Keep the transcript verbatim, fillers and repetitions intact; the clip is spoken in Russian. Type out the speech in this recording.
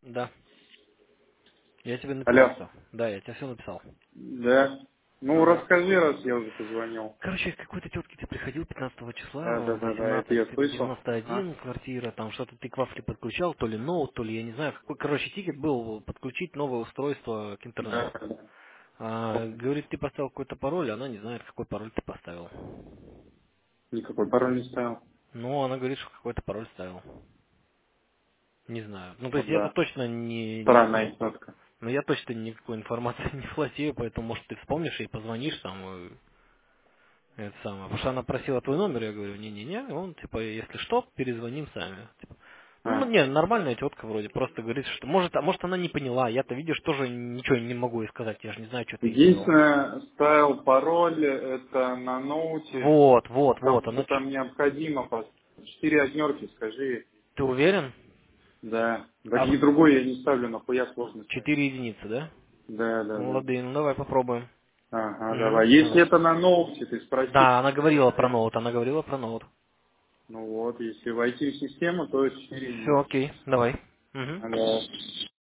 Да. Я тебе написал Алло. все. Да, я тебе все написал. Да. Ну, Ага. расскажи, раз я уже позвонил. Короче, к какой-то тетке ты приходил пятнадцатого числа, Да, да, да, да, это восемнадцать я слышал. девяносто Ага. один квартира, там что-то ты к вафле подключал, то ли ноут, то ли я не знаю, какой, короче, тикет был подключить новое устройство к Да, интернету. да, да. А, говорит, ты поставил какой-то пароль, она не знает, какой пароль ты поставил. Никакой пароль не ставил. Ну, она говорит, что какой-то пароль ставил. Не знаю. Ну, то Ну есть я-то да. точно не, не Странная ну, тетка. ну, я точно никакой информации не владею, поэтому, может, ты вспомнишь и позвонишь там, и это самое. Потому что она просила твой номер, я говорю, не-не-не, он, типа, если что, перезвоним сами. Типа, ну, А. не, нормальная тетка вроде, просто говорит, что, может, а может она не поняла, я-то, видишь, тоже ничего не могу ей сказать, я же не знаю, что ты ей сделал. Единственное, ставил пароль, это на ноуте. Вот, вот, вот, Потому она, что ч- там необходимо по четыре однерки, скажи. ты уверен? Да. А, Так и другой я не ставлю, нахуя сложно ставить. четыре единицы, да? Да, да, Ну, да. лады, ну давай попробуем. Ага, Угу, давай. Если давай. это на ноуте, ты спроси. Да, она говорила про ноут, она говорила про ноут. Ну вот, если войти в систему, то четыре Все, единицы. окей, давай. Угу. Ага.